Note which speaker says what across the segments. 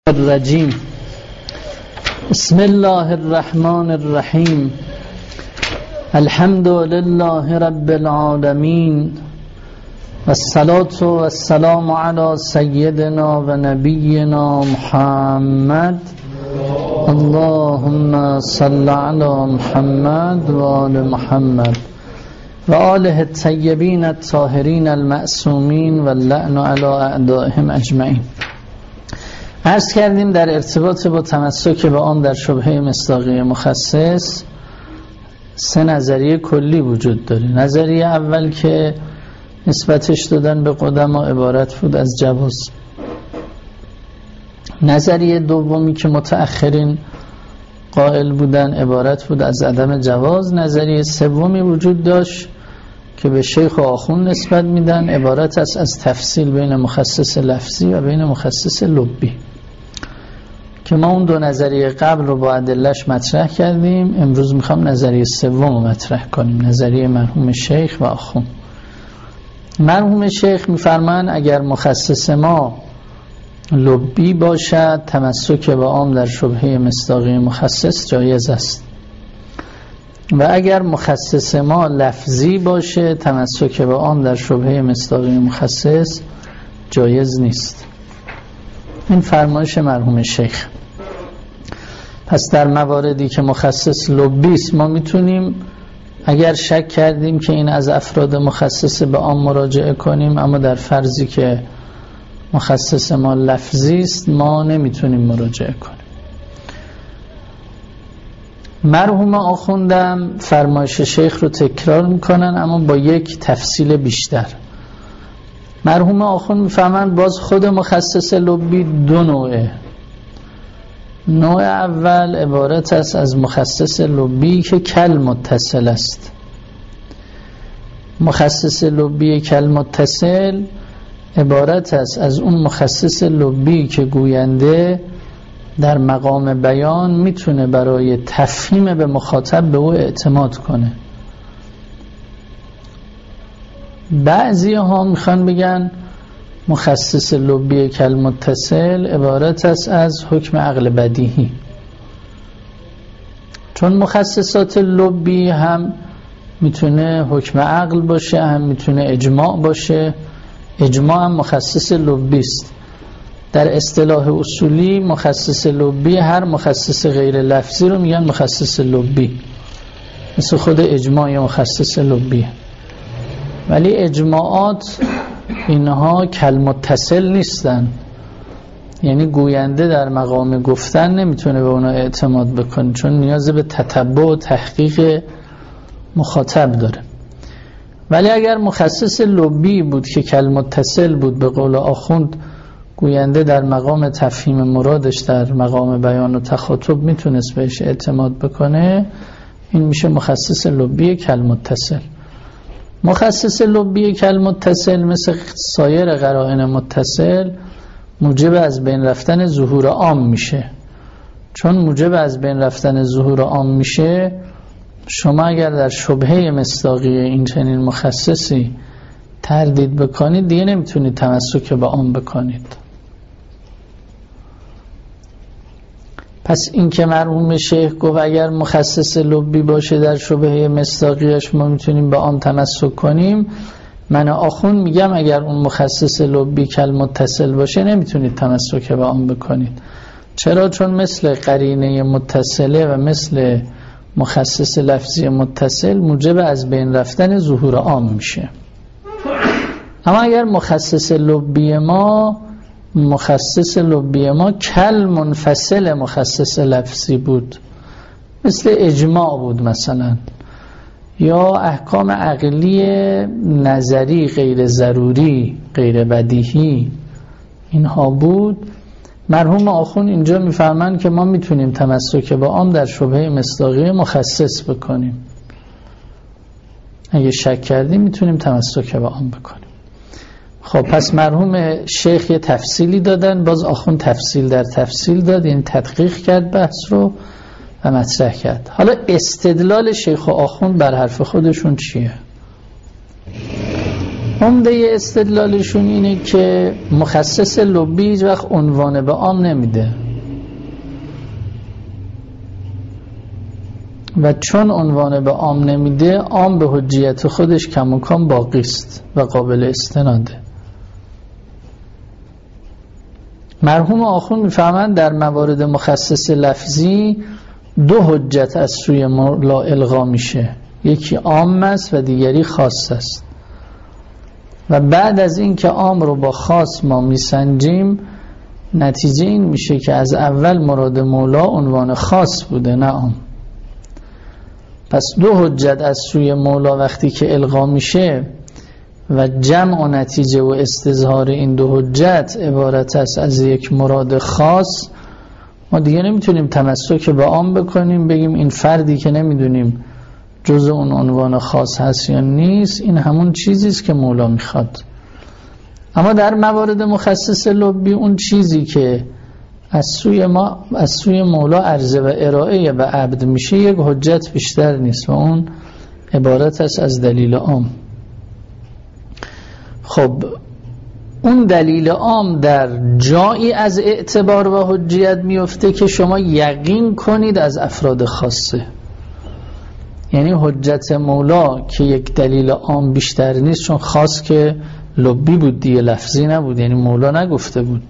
Speaker 1: الرجیم. بسم الله الرحمن الرحیم. الحمد لله رب العالمین والصلاة والسلام علی سیدنا و نبینا محمد. اللهم صل علی محمد و آل محمد و آله الطیبین الطاهرین المعصومین و اللعن علی اعدائهم اجمعین. عرض کردیم در ارتباط با تمسک به آن در شبهه مصداقی مخصص سه نظریه کلی وجود داره. نظریه اول که نسبتش دادن به قدما عبارت بود از جواز. نظریه دومی که متأخرین قائل بودن عبارت بود از عدم جواز. نظریه سومی وجود داشت که به شیخ و آخوند نسبت میدن، عبارت است از تفصیل بین مخصص لفظی و بین مخصص لبی، که ما اون دو نظریه قبل رو با ادله‌اش مطرح کردیم. امروز میخوام نظریه سوم رو مطرح کنیم، نظریه مرحوم شیخ و آخوند. مرحوم شیخ میفرمان اگر مخصص ما لبی باشد تمسک به عام در شبهه مصداقی مخصص جایز است، و اگر مخصص ما لفظی باشه تمسک به آن در شبهه مصداقی مخصص جایز نیست. این فرمایش مرحوم شیخ. پس در مواردی که مخصص لبی است ما میتونیم اگر شک کردیم که این از افراد مخصص به آن مراجعه کنیم، اما در فرضی که مخصص ما لفظی است ما نمیتونیم مراجعه کنیم. مرحوم آخوندم فرمایش شیخ رو تکرار میکنن اما با یک تفصیل بیشتر. مرحوم آخوند میفهمن باز خود مخصص لبی دو نوعه. نوع اول عبارت است از مخصص لبی که کل متصل است. مخصص لبی کل متصل عبارت است از اون مخصص لبی که گوینده در مقام بیان میتونه برای تفهیم به مخاطب به او اعتماد کنه. بعضی ها میخوان بگن مخصص لبی کل متصل عبارت است از حکم عقل بدیهی، چون مخصصات لبی هم میتونه حکم عقل باشه، هم میتونه اجماع باشه. اجماع هم مخصص لبی است. در اصطلاح اصولی مخصص لبی هر مخصص غیر لفظی رو میگن مخصص لبی، مثل خود اجماع یا مخصص لبی. ولی اجماعات اینها کل متصل نیستن، یعنی گوینده در مقام گفتن نمیتونه به اونا اعتماد بکنه چون نیاز به تتبع و تحقیق مخاطب داره. ولی اگر مخصص لبی بود که کل متصل بود، به قول آخوند گوینده در مقام تفهیم مرادش در مقام بیان و تخاطب میتونست بهش اعتماد بکنه، این میشه مخصص لبی کل متصل. مخصص لبی کل متصل مثل سایر قرائن متصل موجب از بین رفتن ظهور عام میشه. چون موجب از بین رفتن ظهور عام میشه، شما اگر در شبهه مصداقی این چنین مخصصی تردید بکنید دیگه نمیتونید تمسک به عام بکنید. پس این که مرحوم شیخ گفت اگر مخصص لبی باشه در شبهه مصداقیش ما میتونیم به عام تمسک کنیم، من آخوند میگم اگر اون مخصص لبی کل متصل باشه نمیتونید تمسک به عام بکنید. چرا؟ چون مثل قرینه متصله و مثل مخصص لفظی متصل موجب از بین رفتن ظهور عام میشه. اما اگر مخصص لبی ما کل منفصل مخصص لفظی بود، مثل اجماع بود مثلا، یا احکام عقلی نظری غیر ضروری غیر بدیهی اینها بود، مرحوم آخوند اینجا میفرمایند که ما میتونیم تمسک به عام در شبهه مصداقی مخصص بکنیم. اگه شک کردیم میتونیم تمسک به عام بکنیم. خب پس مرحوم شیخ یه تفصیلی دادن، باز آخوند تفصیل در تفصیل داد، این تدقیق کرد بحث رو و مطرح کرد. حالا استدلال شیخ و آخوند بر حرف خودشون چیه؟ عمده استدلالشون اینه که مخصص لبی هیچ وقت عنوان به عام نمیده و چون عنوان به عام نمیده، عام به حجیت خودش کم و کم باقی است و قابل استناده. مرحوم آخوند میفهمند در موارد مخصص لفظی دو حجت از سوی مولا الغا میشه، یکی عام است و دیگری خاص است و بعد از این که عام رو با خاص ما میسنجیم، نتیجه این میشه که از اول مراد مولا عنوان خاص بوده نه عام. پس دو حجت از سوی مولا وقتی که الغا میشه و جمع و نتیجه و استظهار این دو حجت عبارت است از یک مراد خاص، ما دیگه نمیتونیم تمسک به عام بکنیم بگیم این فردی که نمیدونیم جزء اون عنوان خاص هست یا نیست، این همون چیزیست که مولا میخواد. اما در موارد مخصص لبی اون چیزی که از سوی مولا عرضه و ارائه به عبد میشه یک حجت بیشتر نیست و اون عبارت است از دلیل عام. خب اون دلیل عام در جایی از اعتبار و حجیت میفته که شما یقین کنید از افراد خاصه، یعنی حجت مولا که یک دلیل عام بیشتر نیست، چون خاص که لبی بود دیگه، لفظی نبود، یعنی مولا نگفته بود.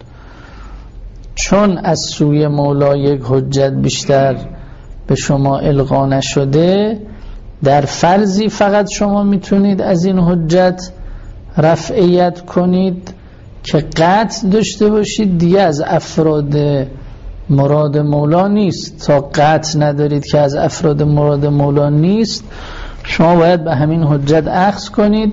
Speaker 1: چون از سوی مولا یک حجت بیشتر به شما القا نشده، در فرضی فقط شما میتونید از این حجت رفعیت کنید که قطع داشته باشید دیگه از افراد مراد مولا نیست. تا قطع ندارید که از افراد مراد مولا نیست، شما باید به همین حجت اخذ کنید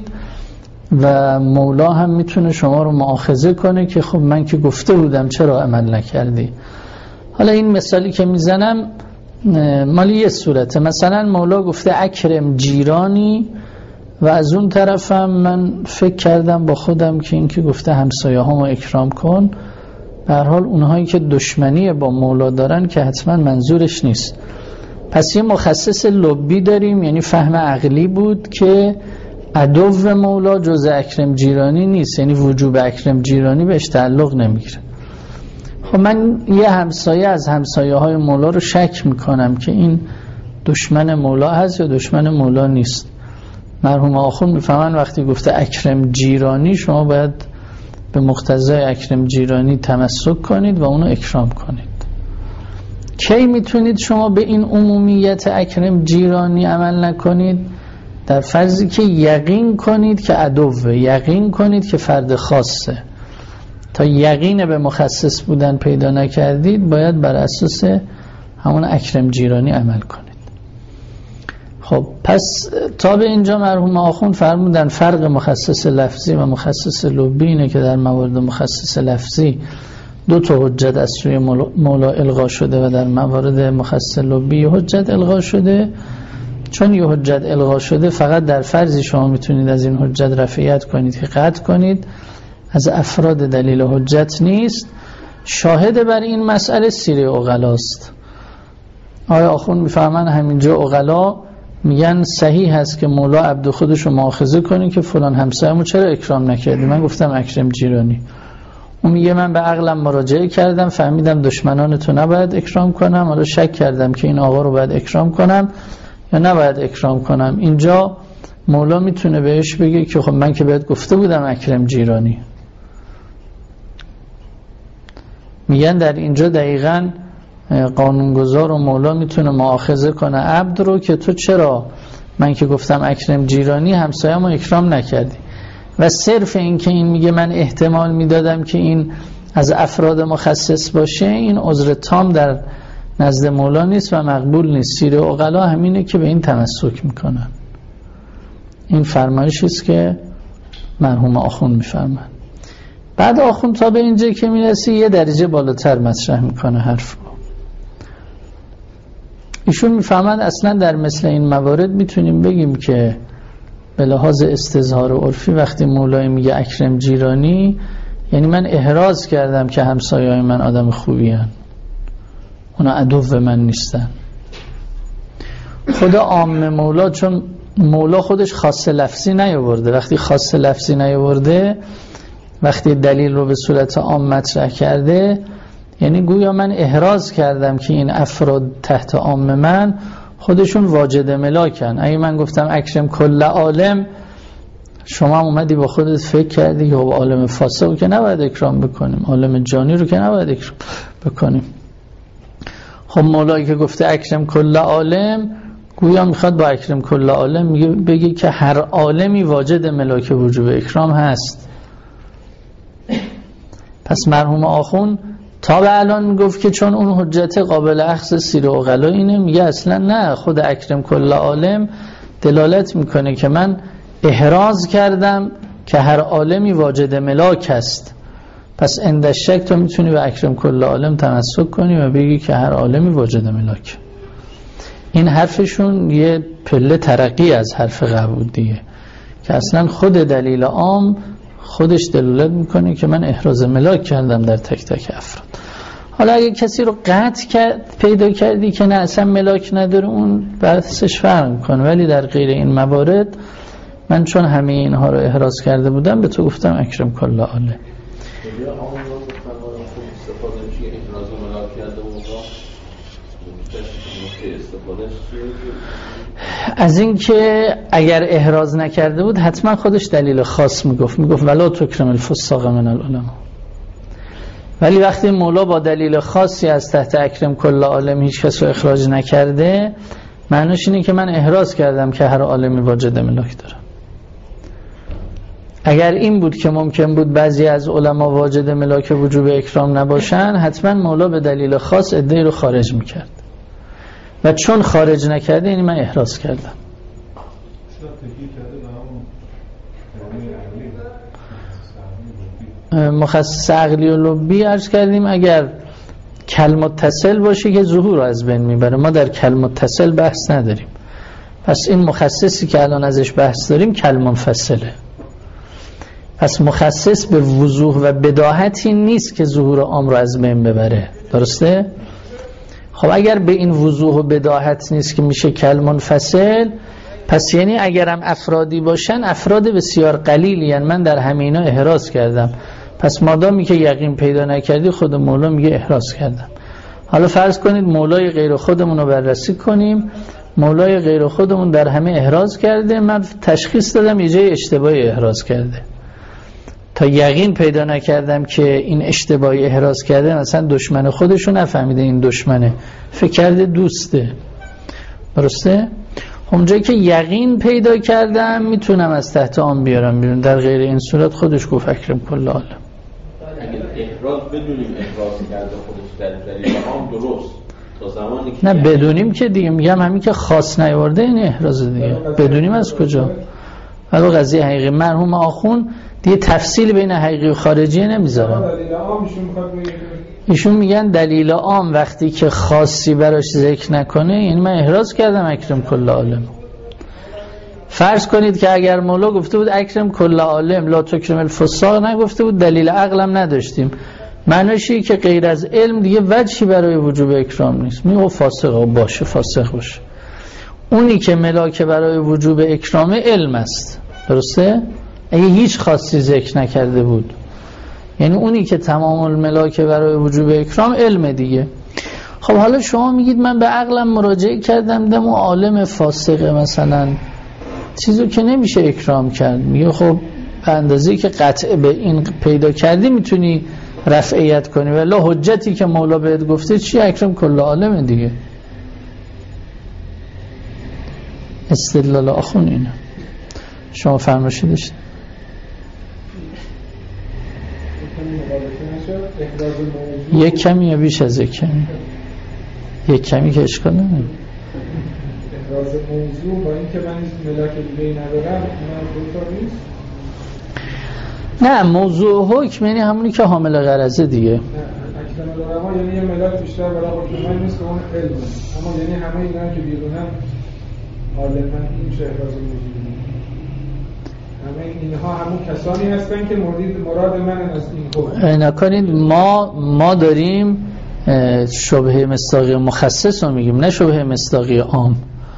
Speaker 1: و مولا هم میتونه شما رو مؤاخذه کنه که خب من که گفته بودم چرا عمل نکردی. حالا این مثالی که میزنم مالی یه صورته، مثلا مولا گفته اکرم جیرانی و از اون طرفم من فکر کردم با خودم که این که گفته همسایه ها ما اکرام کن، به هر حال اونهایی که دشمنی با مولا دارن که حتما منظورش نیست. پس یه مخصص لبی داریم، یعنی فهم عقلی بود که عدو مولا جز اکرم جیرانی نیست، یعنی وجوب اکرم جیرانی بهش تعلق نمیگیره. خب من یه همسایه از همسایه های مولا رو شک میکنم که این دشمن مولا هست یا دشمن مولا نیست. مرحوم آخوند میفهمن وقتی گفته اکرم جیرانی شما باید به مقتضای اکرم جیرانی تمسک کنید و اونو اکرام کنید. کی میتونید شما به این عمومیت اکرم جیرانی عمل نکنید؟ در فرضی که یقین کنید که عدوه، یقین کنید که فرد خاصه. تا یقین به مخصص بودن پیدا نکردید باید بر اساس همون اکرم جیرانی عمل کنید. خب پس تا به اینجا مرحوم آخوند فرمودن فرق مخصص لفظی و مخصص لبی اینه که در موارد مخصص لفظی دو تا حجت از سوی مولا الغا شده و در موارد مخصص لبی حجت الغا شده. چون یه حجت الغا شده فقط در فرضی شما میتونید از این حجت رفعیت کنید که قطع کنید، از افراد دلیل حجت نیست. شاهد بر این مسئله سیره عقلاست. آیا آخوند میفهمن همینجا عقلا میگن صحیح هست که مولا عبد خودش رو مؤاخذه کنه که فلان همسایه‌مو چرا اکرام نکردی، من گفتم اکرم جیرانی. اون میگه من به عقلم مراجعه کردم فهمیدم دشمنان تو نباید اکرام کنم، حالا شک کردم که این آقا رو باید اکرام کنم یا نباید اکرام کنم. اینجا مولا میتونه بهش بگه که خب من که بهت گفته بودم اکرم جیرانی. میگن در اینجا دقیقاً قانونگذار و مولا میتونه مؤاخذه کنه عبد رو که تو چرا من که گفتم اکرم جیرانی همسایه‌مو اکرام نکردی. و صرف این که این میگه من احتمال میدادم که این از افراد مخصص باشه، این عذر تام در نزد مولا نیست و مقبول نیست. سیره عقلا همینه که به این تمسک میکنن. این فرمایشی است که مرحوم آخوند میفرمن. بعد آخوند تا به اینجا که میرسی یه درجه بالاتر مطرح میکنه حرف رو. ایشون میفهمند اصلا در مثل این موارد میتونیم بگیم که به لحاظ استظهار عرفی وقتی مولای میگه اکرم جیرانی، یعنی من احراز کردم که همسایه‌های من آدم خوبی هن، اونا عدو من نیستن. خدا عام مولا چون مولا خودش خاص لفظی نیاورده. وقتی خاص لفظی نیاورده، وقتی دلیل رو به صورت عام مطرح کرده، یعنی گویا من احراز کردم که این افراد تحت عام من خودشون واجد ملاکن. اگه من گفتم اکرم کل عالم، شما هم اومدی با خودت فکر کردی که عالم فاسق رو که نباید اکرام بکنیم، عالم جانی رو که نباید اکرام بکنیم. خب مولایی که گفته اکرم کل عالم، گویا میخواد با اکرم کل عالم بگی که هر عالمی واجد ملاک وجوب اکرام هست. پس مرحوم آخون تا به الان میگفت که چون اون حجت قابل اخذ سیر و عقلا اینه، میگه اصلا نه، خود اکرم کل عالم دلالت میکنه که من احراز کردم که هر عالمی واجد ملاک است. پس اندشک تو میتونی به اکرم کل عالم تمسک کنی و بگی که هر عالمی واجد ملاک. این حرفشون یه پله ترقی از حرف قبول دیگه، که اصلا خود دلیل عام خودش دلالت میکنه که من احراز ملاک کردم در تک تک افراد. حالا اگه کسی رو قطع پیدا کردی که نه اصلا ملاک نداره، اون بحثش فرق میکنه. ولی در غیر این موارد من چون همه اینها رو احراز کرده بودم به تو گفتم اکرم کل عالم. از این که اگر احراز نکرده بود حتما خودش دلیل خاص میگفت ولا تکرم الفساق من العلماء. ولی وقتی مولا با دلیل خاصی از تحت اکرم کل عالم هیچ کس رو اخراج نکرده، معنیش اینه که من احراز کردم که هر عالمی واجد ملاک داره. اگر این بود که ممکن بود بعضی از علما واجد ملاک وجوب اکرام نباشن، حتما مولا به دلیل خاص عده‌ای رو خارج میکرد و چون خارج نکرده یعنی من احراز کردم. مخصص عقلی و لبی عرض کردیم اگر کل متصل باشه که ظهور رو از بین میبره. ما در کل متصل بحث نداریم. پس این مخصصی که الان ازش بحث داریم کل منفصله. پس مخصص به وضوح و بداهتی نیست که ظهور عام رو از بین ببره. درسته؟ خب اگر به این وضوح و بداهت نیست که میشه کل منفصل، پس یعنی اگرم افرادی باشن افراد بسیار قلیلی، یعنی من در همه اینا احراز کردم. پس مادامی که یقین پیدا نکردی خود مولا میگه احراز کردم. حالا فرض کنید مولای غیر خودمون رو بررسی کنیم. مولای غیر خودمون در همه احراز کرده، من تشخیص دادم یه جای اشتباهی احراز کرده. تا یقین پیدا نکردم که این اشتباهی احراز کرده، مثلا دشمن خودشو نفهمیده این دشمنه، فکر کرده دوسته. درسته؟ اونجایی که یقین پیدا کردم میتونم از تحت آن بیارم بیرون. در غیر این صورت خودش گفت اکرم کل عالم.
Speaker 2: اگر احراز بدونیم احراز کرده خودش در دلیل عام درست، تا زمانی که
Speaker 1: نه بدونیم که دیگه میگم همین که خاص نیورده این احراز دیگه. بدونیم از کجا؟ ولی قضیه حقیقی مرحوم آخون دیگه تفصیل بین حقیقی و خارجی نمیذارن. ایشون میگن دلیل عام وقتی که خاصی براش ذکر نکنه، یعنی من احراز کردم اکرم کل عالم. فرض کنید که اگر مولا گفته بود اکرم کل عالم لا تکرم الفساق، نگفته بود دلیل عقلم نداشتیم، معنیشه که غیر از علم دیگه وجهی برای وجوب اکرام نیست. میگه فاسق باشه، فاسق باشه. اونی که ملاک برای وجوب اکرام علم است. درسته؟ اگه هیچ خاصی ذکر نکرده بود، یعنی اونی که تمام الملاک برای وجوب اکرام علم دیگه. خب حالا شما میگید من به عقلم مراجعه کردم دم و عالم فاسقه مثلا، چیزو که نمیشه اکرام کرد. میگه خب به اندازه‌ای که قطع به این پیدا کردی میتونی رفعیت کنی، ولی حجتی که مولا بهت گفته چی؟ اکرم کل عالم دیگه. استدلال آخون اینه. شما فرمایشی داشتید؟ یک کمی یا بیش از یک کمی؟ یک کمی که اشکال نداره.
Speaker 3: احراز موضوع با این که من ملاک دیگه ندارم، من دوتا نیست؟
Speaker 1: نه، موضوع حکم یعنی همونی که حامل غرضه دیگه.
Speaker 3: نه، اکرم العلماء یعنی یه ملاک بیشتر برای حکم من نیست که اون علمه، اما یعنی همه اینا که بیرونم عالماً این میشه احراز موضوع. همه اینها همون کسانی هستن که مراد من از این حکم.
Speaker 1: نکنید ما داریم شبهه مصداقی مخصص رو میگیم، نه شبهه مصداقی عام.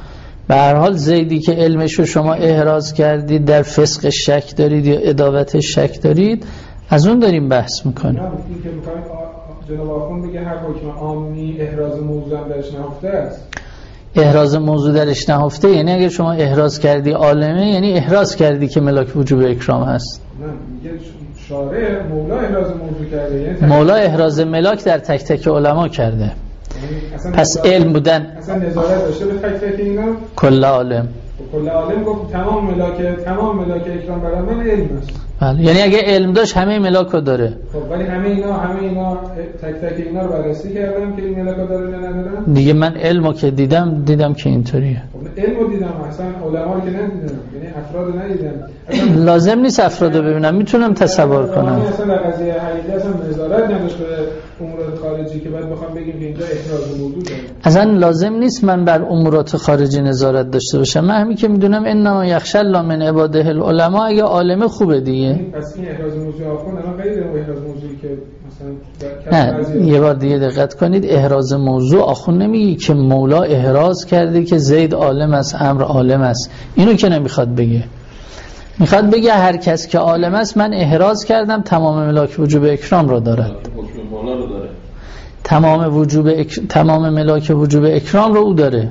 Speaker 1: به هر حال زیدی که علمشو شما احراز کردید در فسق شک دارید یا اداوت شک دارید، از اون داریم بحث میکنیم.
Speaker 3: این که میخوایم جناب آخوند بگه هر حکم عامی احراز موضوع هم درش نهفته است.
Speaker 1: احراز موضوع درش نهفته یعنی اگر شما احراز کردی عالمه، یعنی احراز کردی که ملاک وجوب اکرام هست.
Speaker 3: نه میگه شارع مولا احراز موضوع کرده، یعنی
Speaker 1: مولا احراز ملاک در تک تک علما کرده. پس علم بودن
Speaker 3: اصلا نظارت داشته به تک تک اینا؟
Speaker 1: کل عالم.
Speaker 3: کل عالم گفت تمام ملاک اکرام برای من علم است.
Speaker 1: بله، یعنی اگه علم داشت همه ملاک رو داره.
Speaker 3: خب ولی همه اینا تک تک اینا رو بررسی کردم که این ملاک داره یا نداره؟
Speaker 1: دیگه من علمو که دیدم که اینطوریه.
Speaker 3: خب علمو دیدم، اصلا علما رو که ندیدم، یعنی افراد ندیدم.
Speaker 1: لازم نیست افراد رو ببینم، میتونم تصور کنم.
Speaker 3: اصلا قضیه حقیقی اصلا نظارت نداشت به امورات خارجی که بعد بخوام بگیم که اینجا احراز موضوع داره.
Speaker 1: اصلا لازم نیست من بر امورات خارجی نظارت داشته باشم. من همین که میدونم انما یخشى الله من عباده العلماء، اگه عالم خوبه دیگه.
Speaker 3: پس این احراز موضوع آخوند الان غیر احراز موضوعی که مثلا
Speaker 1: نه، یه بار دیگه دقت کنید، احراز موضوع آخوند نمیگه که مولا احراز کرده که زید عالم است، عمرو عالم است. اینو که نمیخواد بگه. میخواد بگه هر کس که عالم است من احراز کردم تمام ملاک وجوب اکرام را دارد. تمام ملاک وجوب اکرام رو او داره.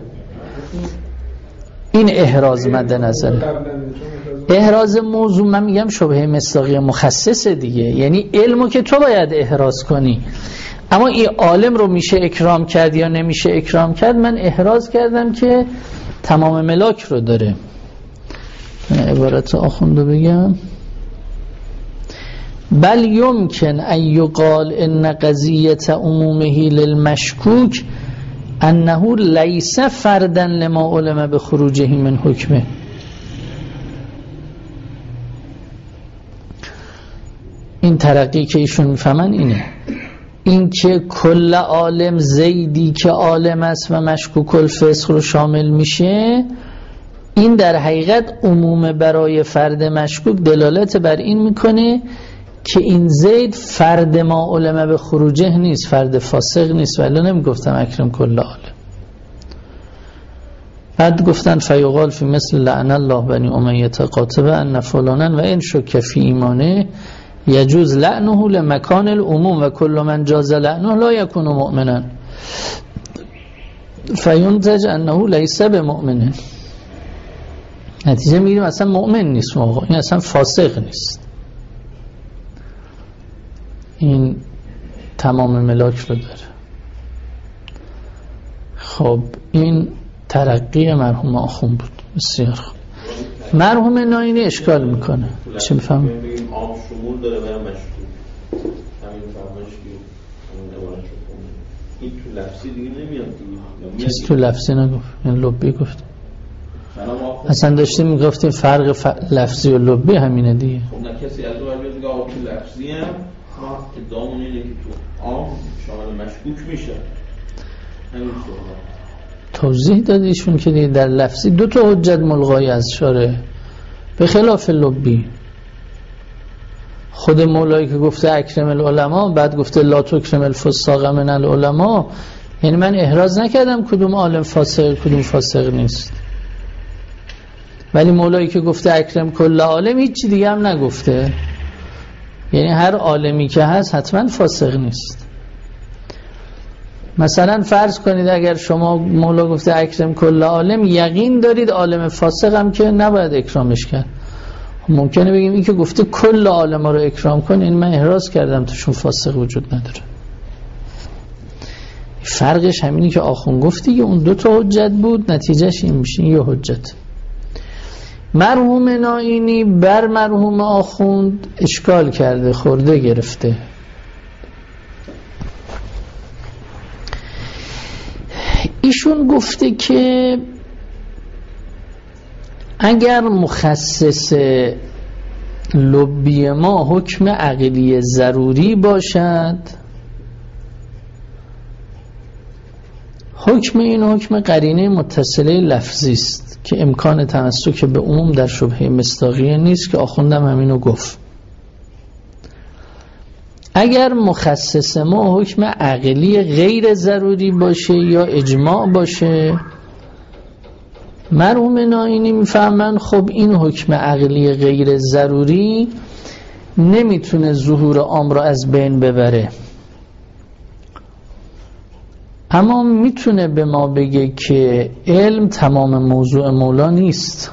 Speaker 1: این احراز مد نظره. احراز موضوع من میگم شبهه مصداقی مخصص دیگه، یعنی علمو که تو باید احراز کنی، اما این عالم رو میشه اکرام کرد یا نمیشه اکرام کرد، من احراز کردم که تمام ملاک رو داره. عبارت آخوندو بگم: بل یمکن ان یقال ان قضیه عمومه للمشکوک انه لیس فردا لما علم بخروجه من حکمه. این ترقی که ایشون میفهمن اینه، این که کل عالم زیدی که عالم است و مشکوک الفسق رو شامل میشه، این در حقیقت عموم برای فرد مشکوک دلالت بر این میکنه که این زید فرد ما علم به خروجه نیست، فرد فاسق نیست. ولی نمیگفتم اکرم کل عالم. بعد گفتن فیقال فی مثل لعن الله بنی امیه قاطبه ان فلانا و ان شک فی ایمانه یجوز لعنه لمکان العموم و کل من جاز لعنه لا یکون مؤمنا فینتج انه لیس بمؤمن. نتیجه میگیریم اصلا مؤمن نیست موقع، این اصلا فاسق نیست. این تمام ملاک رو داره. خب این ترقی مرحوم آخوند بود. بسیار خوب. مرحوم ناینی اشکال میکنه. چی میفهم؟
Speaker 2: بگیم عام شمول داره برای مشکوک. همین فرمایش که همین عبارت شد. این تو لفظی دیگه نمیاد دیگه.
Speaker 1: کسی تو لفظی نگفت. این لبی گفت. اصلا داشتیم میگفتیم فرق لفظی و لبی همینه دیگه.
Speaker 2: خب نه کسی از اون میاد دیگه آقا تو لفظی هم ما ادعامون اینه که تو عام شامل مشکوک میشه. همین
Speaker 1: توضیح دادیشون که دیگه در لفظی دو تا حجت ملغای از شاره به خلاف لبی. خود مولایی که گفته اکرم العلماء، بعد گفته لا تکرم الفساق من العلماء، یعنی من احراز نکردم کدوم عالم فاسق کدوم فاسق نیست. ولی مولایی که گفته اکرم کل عالم هیچی دیگه هم نگفته، یعنی هر عالمی که هست حتما فاسق نیست. مثلا فرض کنید اگر شما مولا گفته اکرم کل عالم، یقین دارید عالم فاسق هم که نباید اکرامش کرد. ممکنه بگیم این که گفته کل عالم رو اکرام کن، این من احراز کردم توشون فاسق وجود نداره. فرقش همینی که آخوند گفتی که اون دو تا حجت بود، نتیجهش این میشه یه حجت. مرحوم ناینی بر مرحوم آخوند اشکال کرده، خورده گرفته. ایشون گفته که اگر مخصص لبی ما حکم عقلی ضروری باشد، حکم این حکم قرینه متصله لفظی است که امکان تمسک به عموم در شبهه مصداقیه نیست که آخوندم همینو گفت. اگر مخصص ما حکم عقلی غیر ضروری باشه یا اجماع باشه، مرحوم نائینی میفهمن خب این حکم عقلی غیر ضروری نمیتونه ظهور عام را از بین ببره، اما میتونه به ما بگه که علم تمام موضوع مولا نیست.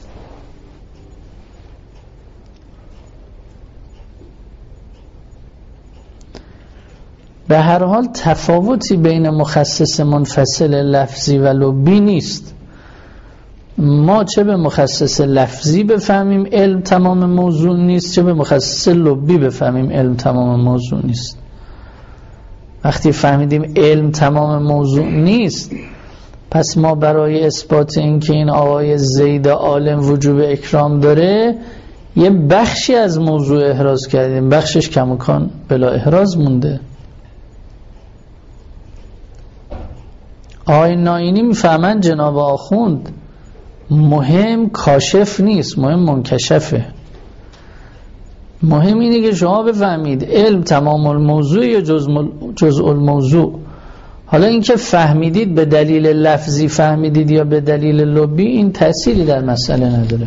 Speaker 1: به هر حال تفاوتی بین مخصص منفصل لفظی و لبی نیست. ما چه به مخصص لفظی بفهمیم علم تمام موضوع نیست، چه به مخصص لبی بفهمیم علم تمام موضوع نیست. وقتی فهمیدیم علم تمام موضوع نیست، پس ما برای اثبات اینکه این آقای زید عالم وجوب اکرام داره یه بخشی از موضوع احراز کردیم، بخشش کماکان بلا احراز مونده. آقای نائینی میفهمن جناب آخوند مهم کاشف نیست، مهم منکشفه. مهم اینه که شما بفهمید علم تمام الموضوع یا جزء الموضوع. حالا اینکه فهمیدید به دلیل لفظی فهمیدید یا به دلیل لبی، این تأثیری در مسئله نداره.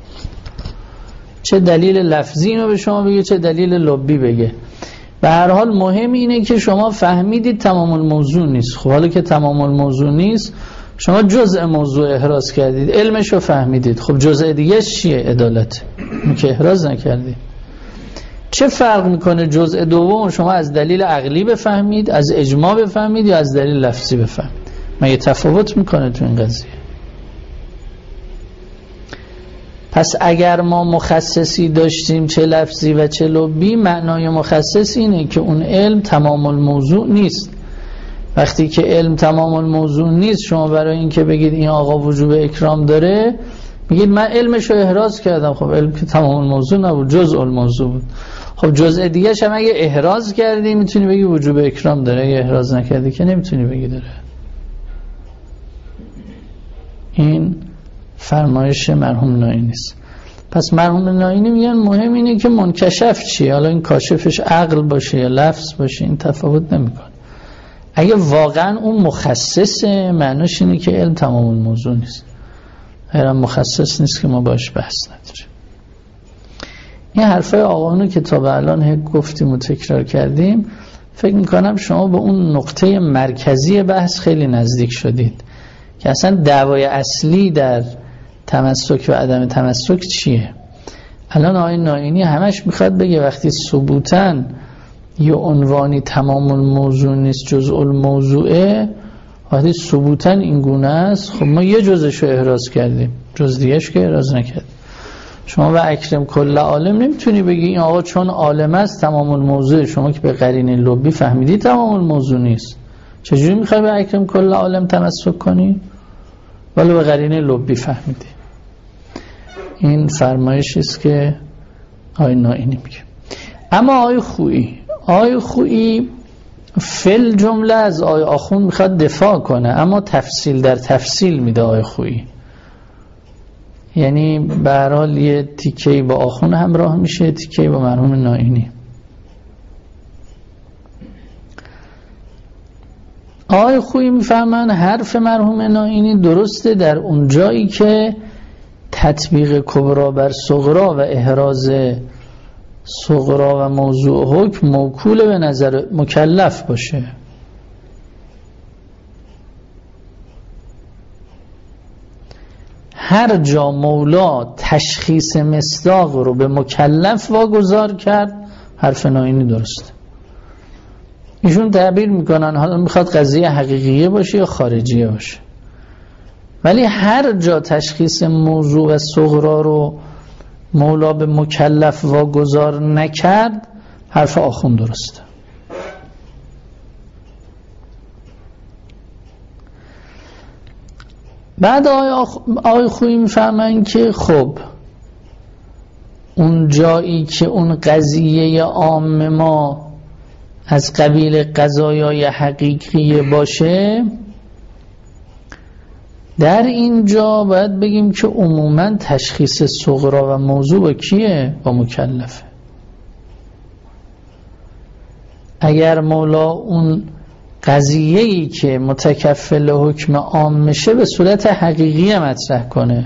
Speaker 1: چه دلیل لفظی اینو به شما بگه چه دلیل لبی بگه، به هر حال مهم اینه که شما فهمیدید تمام الموضوع نیست. خب حالا که تمام الموضوع نیست، شما جزء موضوع احراز کردید، علمشو فهمیدید، خب جزء دیگه چیه؟ عدالت. این که احراز نکردید. چه فرق میکنه جزء دوم شما از دلیل عقلی بفهمید، از اجماع بفهمید یا از دلیل لفظی بفهمید؟ مگه تفاوت میکنه تو این قضیه؟ پس اگر ما مخصصی داشتیم چه لفظی و چه لبی، معنای مخصص اینه که اون علم تمام الموضوع نیست. وقتی که علم تمام الموضوع نیست، شما برای اینکه بگید این آقا وجوب اکرام داره میگید من علمشو احراز کردم. خب علم که تمام الموضوع نبود، جزء الموضوع بود. خب جزء دیگه هم اگه احراز کردی میتونی بگی وجوب اکرام داره، اگه احراز نکردی که نمیتونی بگی داره. این فرمایش مرحوم نائینی است. پس مرحوم نائینی میگن مهم اینه که منکشف چیه، حالا این کاشفش عقل باشه یا لفظ باشه این تفاوت نمیکنه. اگه واقعا اون مخصصه، معناش اینه که علم تمام الموضوع نیست. اگر مخصص نیست که ما باش بحث نداریم. این حرفای آقایونو که تا به الان گفتیم و تکرار کردیم، فکر میکنم شما به اون نقطه مرکزی بحث خیلی نزدیک شدید که اصلا دعوای اصلی در تمسک و عدم تمسک چیه. الان آقای نائینی همش میخواد بگه وقتی ثبوتاً یه عنوانی تمام الموضوع نیست جزء الموضوعه، وقتی ثبوتاً این گونه است، خب ما یه جزشو احراز کردیم، جز دیگهش که احراز نکردیم. شما و اکرم کل عالم نمیتونی بگی این آقا چون عالم است تمام الموضوع، شما که به قرینه لبی فهمیدی تمام الموضوع نیست، چجوری میخوای به اکرم کل عالم تمسک کنی؟ ولی به قرینه لبی فهمیدی. این فرمایشی است که آقای نائینی میگه. اما آقای خویی فل جمله از آقای آخوند میخواد دفاع کنه، اما تفصیل در تفصیل میده آقای خویی. یعنی به هر حال یه تیکه‌ای با آخوند همراه میشه، تیکه‌ای با مرحوم نائینی. آقای خویی میفهمن حرف مرحوم نائینی درسته در اون جایی که تطبیق کبرا بر صغرا و احراز صغرا و موضوع حکم موکول به نظر مکلف باشه. هر جا مولا تشخیص مصداق رو به مکلف واگذار کرد، حرف نائینی درست. ایشون تعبیر میکنن حالا میخواد قضیه حقیقیه باشه یا خارجیه باشه، ولی هر جا تشخیص موضوع و صغرا رو مولا به مکلف واگذار نکرد، حرف آخوند درسته. بعد آقای خویی میفهمن که خب اون جایی که اون قضیه عام ما از قبیل قضایای حقیقی باشه، در اینجا باید بگیم که عموما تشخیص صغرا و موضوع با کیه؟ با مکلفه. اگر مولا اون قضیه‌ای که متکفل حکم عام میشه به صورت حقیقی مطرح کنه.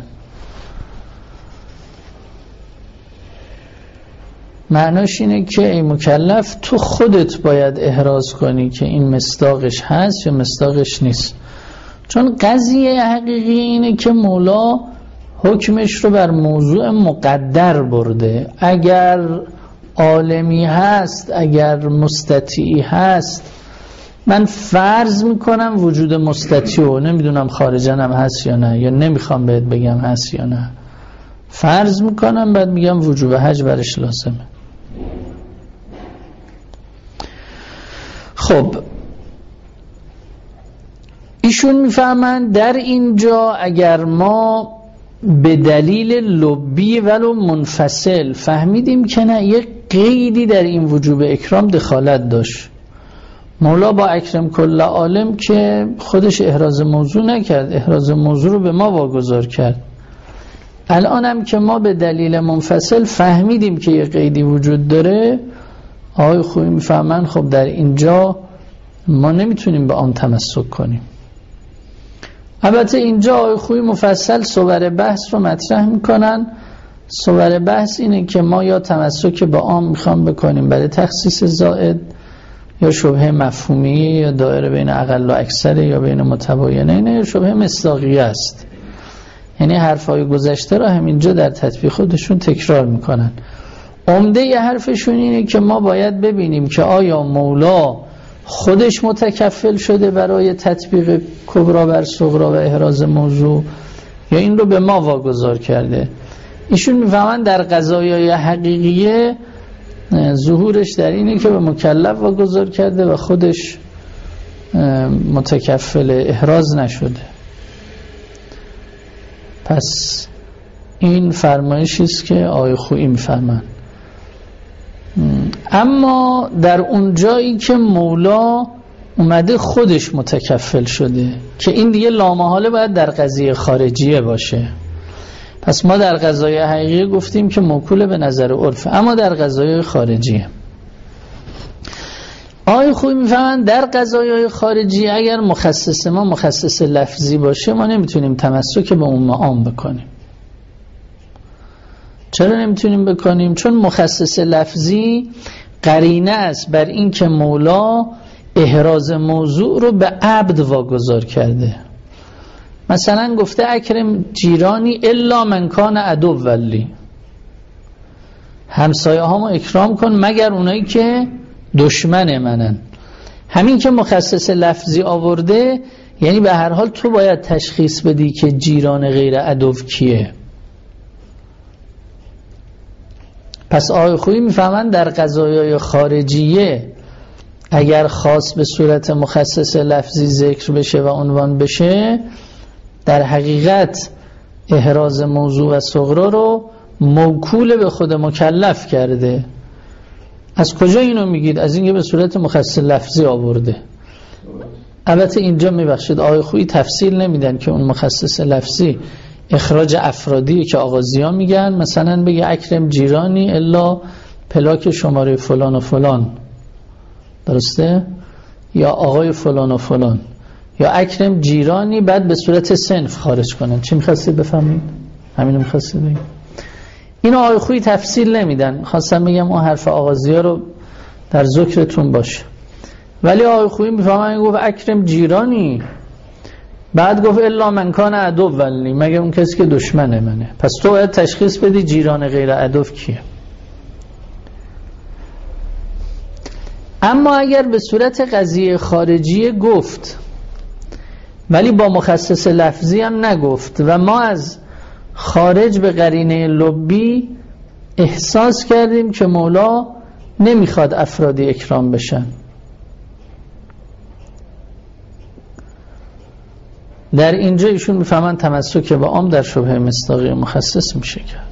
Speaker 1: معناش اینه که ای مکلف تو خودت باید احراز کنی که این مصداقش هست یا مصداقش نیست. چون قضیه حقیقی اینه که مولا حکمش رو بر موضوع مقدر برده. اگر عالمی هست، اگر مستطیعی هست، من فرض میکنم وجود مستطیع، نمیدونم خارجن هم هست یا نه، یا نمیخوام بهت بگم هست یا نه، فرض میکنم بعد میگم وجوب حج برش لازمه. خب ایشون میفهمن در اینجا اگر ما به دلیل لبی ولو منفصل فهمیدیم که نه، یک قیدی در این وجوب اکرام دخالت داشت. مولا با اکرم کل عالم که خودش احراز موضوع نکرد، احراز موضوع رو به ما واگذار کرد. الان هم که ما به دلیل منفصل فهمیدیم که یک قیدی وجود داره، آقای خویی میفهمن خب در اینجا ما نمیتونیم به آن تمسک کنیم. البته اینجا آقای خویی مفصل صور بحث رو مطرح میکنن. صور بحث اینه که ما یا تمسک به عام میخوام بکنیم برای تخصیص زائد، یا شبهه مفهومیه، یا دایره بین اقل و اکثره، یا بین متباینه، یا شبهه مصداقیه است. یعنی حرفای گذشته را همینجا در تطبیق خودشون تکرار میکنن. عمده ی حرفشون اینه که ما باید ببینیم که آیا مولا خودش متکفل شده برای تطبیق کبرا بر صغرا و احراز موضوع، یا این رو به ما واگذار کرده. ایشون میفهمن در قضایای حقیقیه ظهورش در اینه که به مکلف واگذار کرده و خودش متکفل احراز نشده. پس این فرمایشی است که آقای خویی میفرمان. اما در اون جایی که مولا اومده خودش متکفل شده، که این دیگه لامحاله باید در قضیه خارجیه باشه. پس ما در قضایای حقیقی گفتیم که موکول به نظر عرف، اما در قضایای خارجیه. آقای خویی میفهمن در قضایای خارجی اگر مخصص ما مخصص لفظی باشه، ما نمیتونیم تمسک به عموم عام بکنیم. چرا نمیتونیم بکنیم؟ چون مخصص لفظی قرینه است بر این که مولا احراز موضوع رو به عبد واگذار کرده. مثلا گفته اکرم جیرانی الا من کان عدو ولی، همسایه هامو اکرام کن مگر اونایی که دشمن منن. همین که مخصص لفظی آورده، یعنی به هر حال تو باید تشخیص بدی که جیران غیر عدو کیه. پس آقای خویی میفهمن در قضایای خارجیه اگر خاص به صورت مخصص لفظی ذکر بشه و عنوان بشه، در حقیقت احراز موضوع و صغرا رو موکول به خود مکلف کرده. از کجا اینو میگید؟ از اینکه به صورت مخصص لفظی آورده. البته اینجا میبخشید آقای خویی تفصیل نمیدن که اون مخصص لفظی اخراج افرادی که آغازیا میگن، مثلا بگه اکرم جیرانی الا پلاک شماره فلان و فلان، درسته؟ یا آقای فلان و فلان، یا اکرم جیرانی بعد به صورت صنف خارج کنن. چی میخواستید بفهمید؟ همینو میخواستید بگید؟ اینو آقای خویی تفصیل نمیدن. خواستم بگم اون حرف آغازیا رو در ذکرتون باشه. ولی آقای خویی میفهمن گفت اکرم جیرانی، بعد گفت الا من کان عدو ولی، مگه اون کسی که دشمن منه. پس تو باید تشخیص بدی جیران غیر عدو کیه. اما اگر به صورت قضیه خارجی گفت ولی با مخصص لفظی هم نگفت و ما از خارج به قرینه لبی احساس کردیم که مولا نمیخواد افرادی اکرام بشن، در اینجا ایشون میفهمن تمسک به عام در شبهه مصداقی مخصص میشه کرد.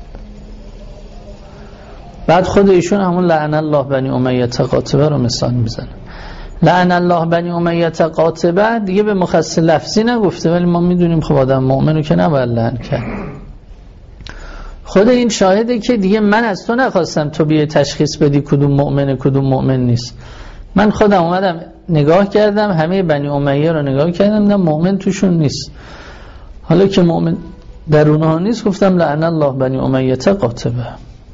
Speaker 1: بعد خود ایشون همون لعن الله بنی امیه قاطبه رو مثال میزنه. لعن الله بنی امیه قاطبه دیگه به مخصص لفظی نگفته، ولی ما میدونیم خب آدم مؤمنو که نباید لعن کرد. خود این شاهده که دیگه من از تو نخواستم تو بیای تشخیص بدی کدوم مؤمنه کدوم مؤمن نیست. من خودم اومدم نگاه کردم همه بنی امیه رو نگاه کردم نه مؤمن توشون نیست. حالا که مؤمن در اونها نیست گفتم لعن الله بنی امیه قاطبه.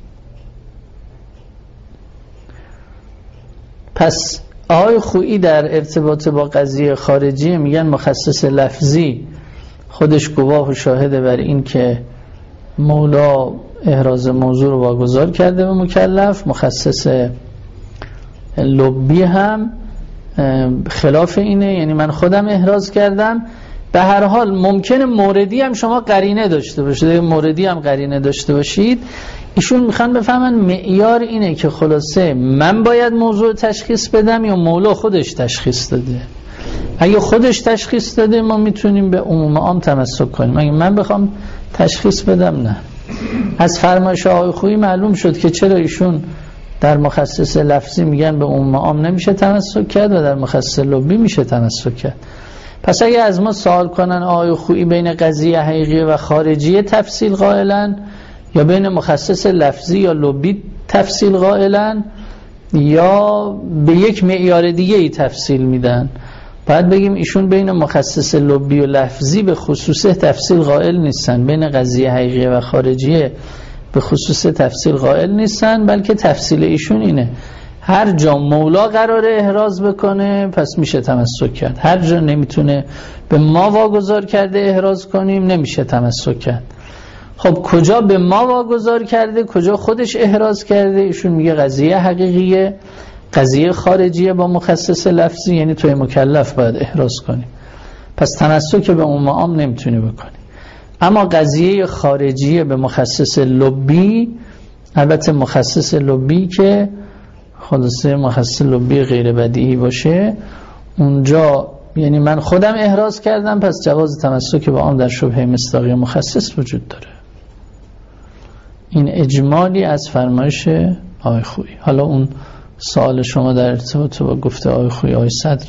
Speaker 1: پس آقای خویی در ارتباط با قضیه خارجی میگن مخصص لفظی خودش گواه و شاهده بر این که مولا احراز موضوع رو واگذار کرده به مکلف. مخصص لبی هم خلاف اینه، یعنی من خودم احراز کردم. به هر حال ممکنه موردی هم شما قرینه داشته باشید، موردی هم قرینه داشته باشید. ایشون میخوان بفهمن معیار اینه که خلاصه من باید موضوع تشخیص بدم یا مولا خودش تشخیص داده. اگه خودش تشخیص داده ما میتونیم به عموم عام تمسک کنیم، اگه من بخوام تشخیص بدم نه. از فرمایش آقای خویی معلوم شد که چرا ایشون در مخصص لفظی میگن به عموم عام نمیشه تمسک کرد و در مخصص لبی میشه تمسک کرد. پس اگه از ما سوال کنن آقای خویی بین قضیه حقیقی و خارجی تفصیل قائلن یا بین مخصص لفظی یا لبی تفصیل قائلن یا به یک معیار دیگه ای تفصیل میدن، باید بگیم ایشون بین مخصص لبی و لفظی به خصوص تفصیل قائل نیستن، بین قضیه حقیقی و خارجیه به خصوص تفصیل قائل نیستن، بلکه تفصیل ایشون اینه هر جا مولا قراره احراز بکنه پس میشه تمسک کرد، هر جا نمیتونه به ما واگذار کرده احراز کنیم نمیشه تمسک کرد. خب کجا به ما واگذار کرده، کجا خودش احراز کرده؟ ایشون میگه قضیه حقیقیه، قضیه خارجیه با مخصص لفظی، یعنی توی مکلف باید احراز کنی، پس تمسک به عموم عام نمیتونی بکنی. اما قضیه خارجیه به مخصص لبی، البته مخصص لبی که خلاصه مخصص لبی غیر بدیهی باشه، اونجا یعنی من خودم احراز کردم پس جواز تمسک به عام در شبهه مصداقی مخصص وجود داره. این اجمالی از فرمایش آقای خویی. حالا اون سوال شما در ارتباط با گفته آقای خویی آقای صدر،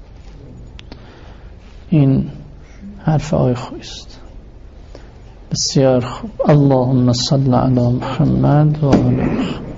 Speaker 1: این حرف آقای خویی است. بسیار خوب. اللهم صل علی محمد و آله.